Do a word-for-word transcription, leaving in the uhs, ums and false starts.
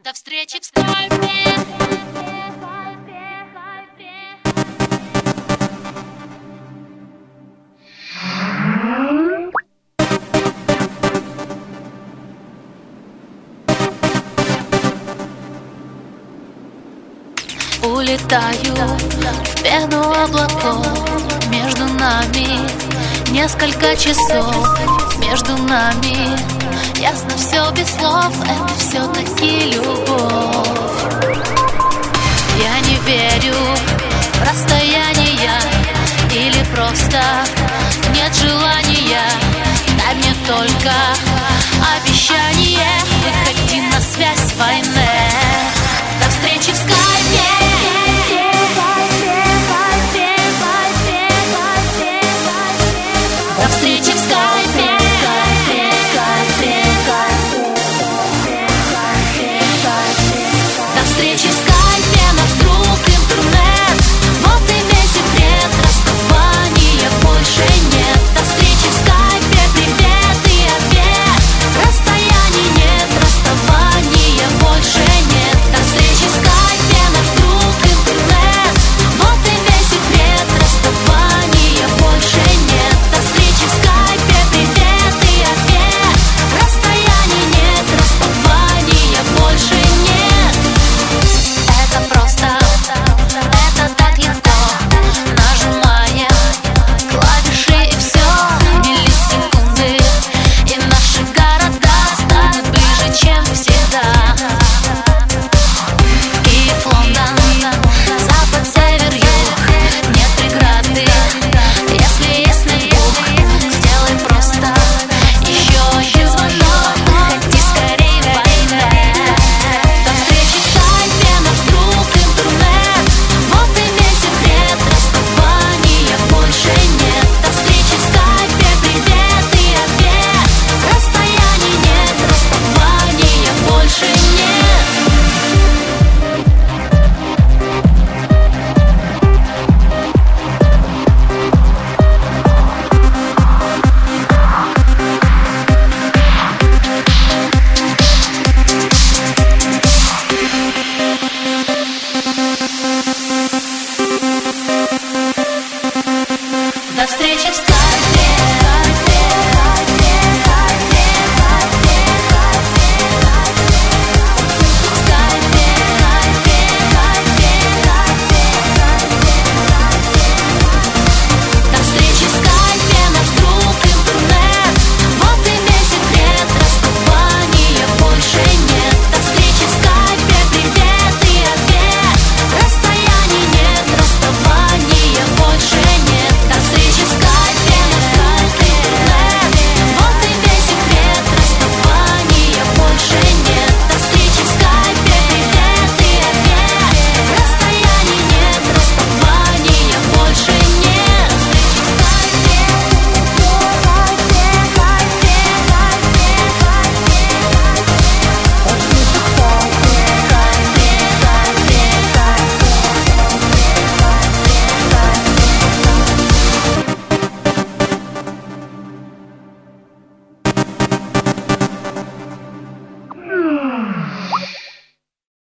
До встречи в скайпе. Улетаю в пену облаков. Между нами несколько часов. Между нами ясно все без слов. Это все-таки любовь. Я не верю в расстояние или просто нет желания. Дай мне только обещание. Выходи на связь, война.